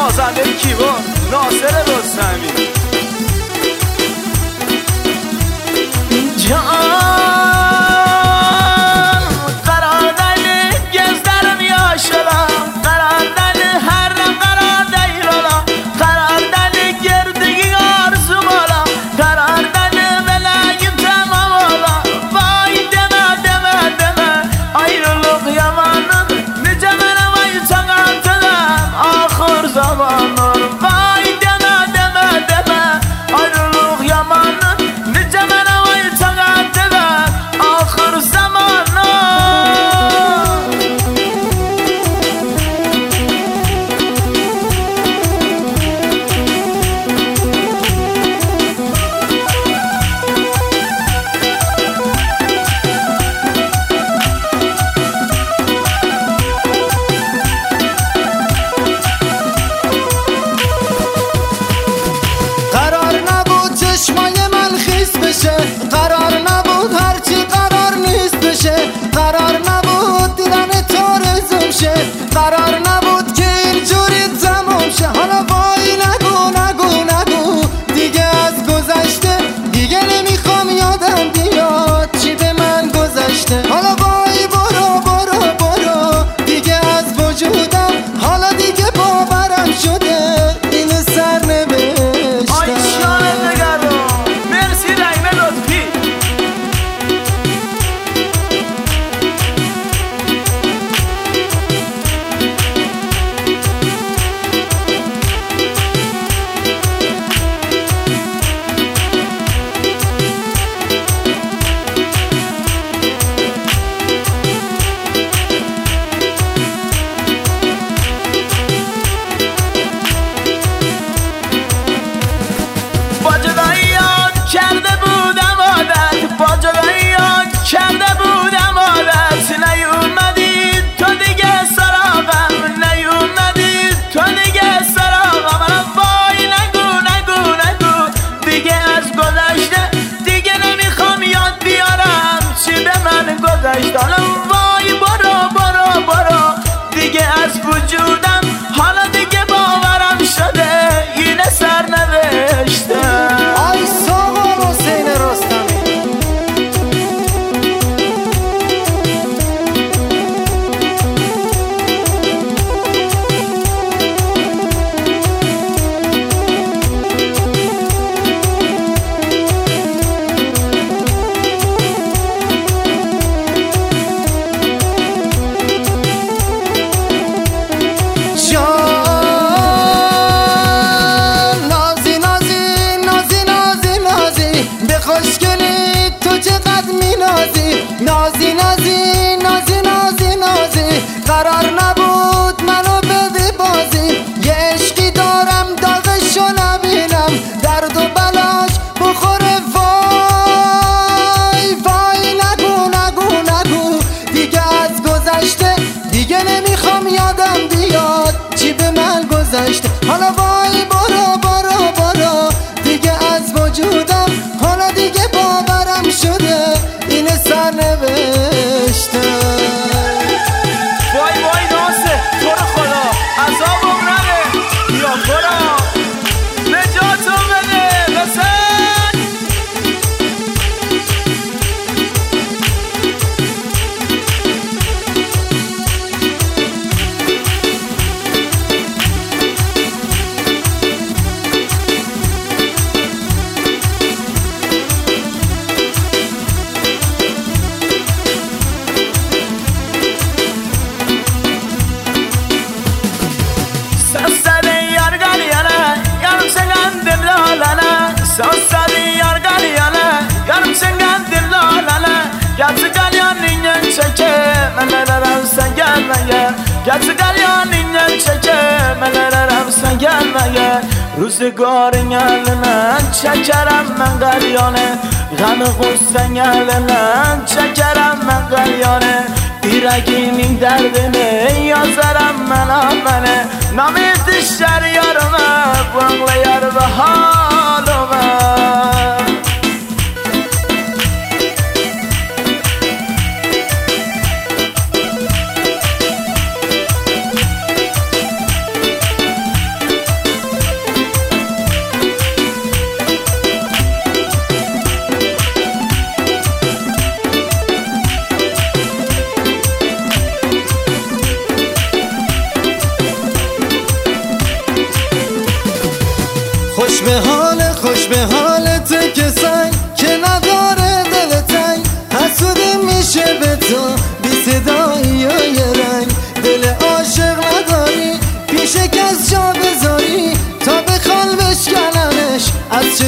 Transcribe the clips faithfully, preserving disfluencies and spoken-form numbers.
نوازنده کیبورد ناصر رستمی. جان قرار دل گزدرم یا شلام، قرار دل هر قرار دیرالا، قرار دل گردگی آرزو بالا، قرار دل ولاییم تمام بالا. وای دمه دمه دمه ayrılık yamanım, nice mənə vay çağatılım axır zamanım. Vay demə demə demə ayrılık yamanım, nice mənə vay çağatılım axır zamanım. قرار نبود چشمای من خیس بشه، قرار نبود هرچی قرار نیست بشه، قرار نبود دیدن تو رزم شه، قرار نبود که اینجوری تموم شه. حالا وای نگو نگو نگو دیگه از گذشته، دیگه نمیخوام یادم بیاد چی به من گذشته. حالا وای برو برو برو دیگه از وجودم، حالا دیگه باورم شده این سرنوشت. Ay şahane nگران مرسی رحیم لطفی. با جداییان کرده بودم عادت، با جداییان کرده بودم عادت. نیومدی تو دیگه سراغم، نیومدی تو دیگه سراغم. حالا وای نگو نگو نگو دیگه از گذشته، دیگه نمیخوام یاد بیارم چی به من گذشته. حالا وای برو برو برو دیگه از وجودم، حالا دیگه باورم شده این سرنوشته. آی ساقا حسین رستمی. جان نازی نازی نازی نازی نازی به خوشگلی تو چقدر می نازی. نازی نازی نازی نازی نازی قرار نبود منو بده بازی. یه عشقی دارم داغشو نبینم، درد و بلاش بخوره. وای وای نگو نگو نگو دیگه از گذشته، دیگه نمیخوام یادم بیاد چی به من گذشته. حالا وای برو برو برو دیگه از وجودم، حالا دیگه باورم شده این سرنوشته. وای وای ناسه تو رو خدا عذابم نده، یا برو نجاتم بده بسن. Sözleri yar galyana, yarım sen dillalana. Sözleri yar galyana, yarım sen dillalana. Gerçi galyanın çeke, melelerim sen gelmeye. Gerçi galyanın çeke, melelerim sen gelmeye. Rüzgarın elinden çekerim ben galyane, gami gussen elinden çekerim ben galyane. Yüreğimin derdini yazarım ben amene, namit işler yarıma, bağlayar ve halıma.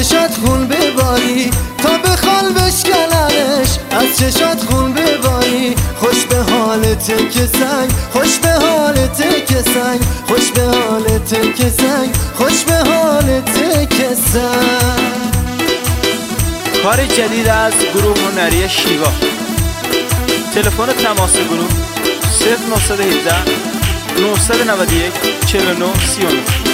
چشات خون بباری تا بخوال بشکننش، از چشات خون بباری. خوش به حالت که سنگ، خوش به حالت که سنگ، خوش به حالت که سنگ، خوش به حالت که سنگ. کار جدید از گروه هنری شیوا. تلفن تماس گروه صفر نه یک هفت نه نه یک چهار نه سه نه.